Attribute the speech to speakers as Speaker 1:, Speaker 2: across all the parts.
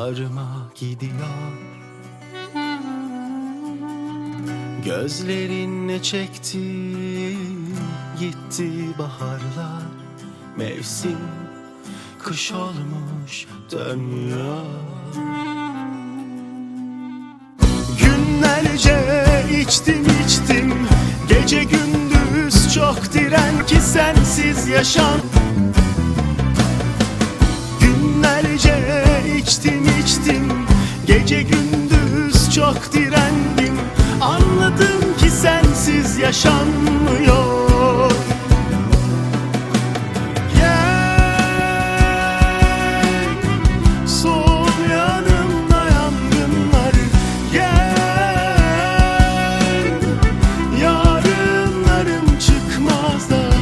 Speaker 1: bağrıma gidiyor. Gözlerinle çekti gitti baharlar. Mevsim kış olmuş dönüyor. Günlerce içtim gece gündüz çok diren ki sensiz yaşam. Günlerce içtim gece gündüz çok direndim. Anladım ki sensiz yaşanmıyor. Gel, soğuk yanımda yangınlar. Gel, yarınlarım çıkmaz da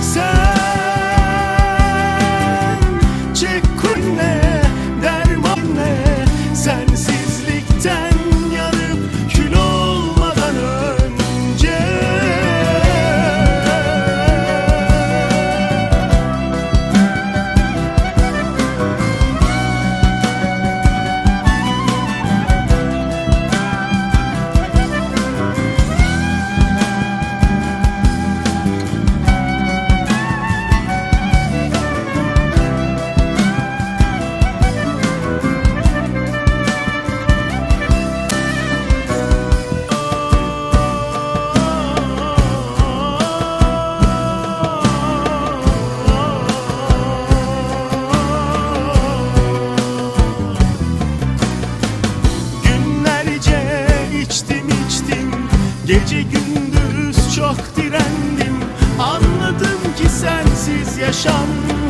Speaker 1: sen çek ne derman ne, sensizlikten yanıp kül olmadan önce. Gece gündüz çok direndim. Anladım ki sensiz yaşam